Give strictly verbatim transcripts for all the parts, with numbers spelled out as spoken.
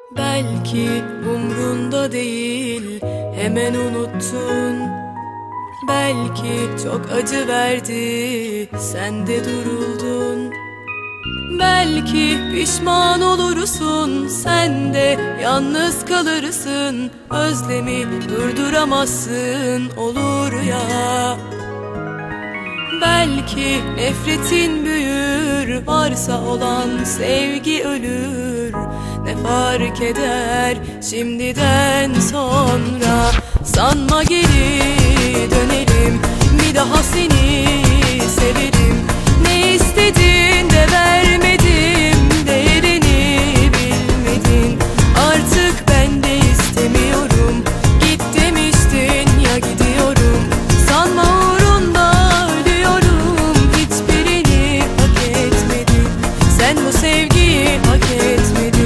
Belki umrunda değil, hemen unuttun. Belki çok acı verdi, sen de duruldun. Belki pişman olursun, sen de yalnız kalırsın. Özlemi durduramazsın, olur ya. Belki nefretin büyür, varsa olan sevgi ölür. Ne fark eder şimdiden sonra? Sanma geri dönerim, bir daha seni severim. Ne istedin de vermedim, değerini bilmedin. Artık ben de istemiyorum, git demiştin ya, gidiyorum. Sanma uğrunda ölüyorum, hiçbirini hak etmedin. Sen bu sevgiyi hak etmedin.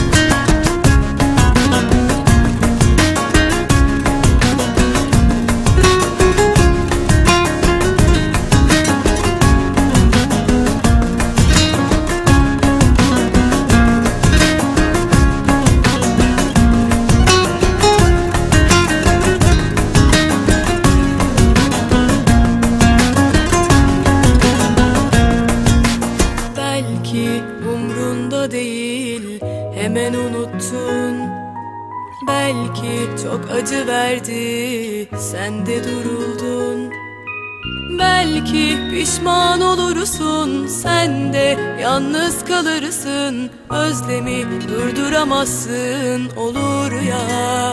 Belki umrunda değil, hemen unuttun. Belki çok acı verdi, sen de duruldun. Belki pişman olursun, sen de yalnız kalırsın. Özlemi durduramazsın, olur ya.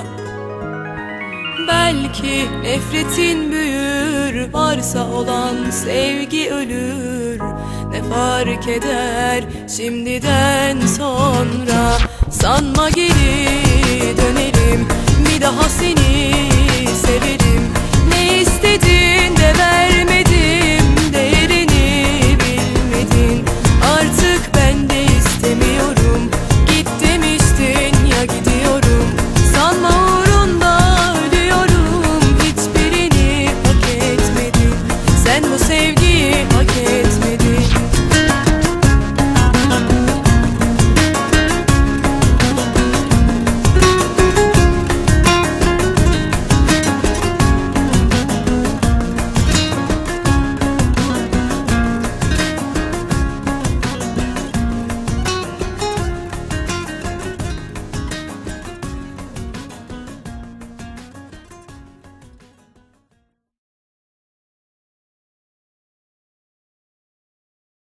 Belki nefretin büyür, varsa olan sevgi ölür. Ne fark eder şimdiden sonra? Sanma geri dönerim, bir daha seni severim. Ne istedin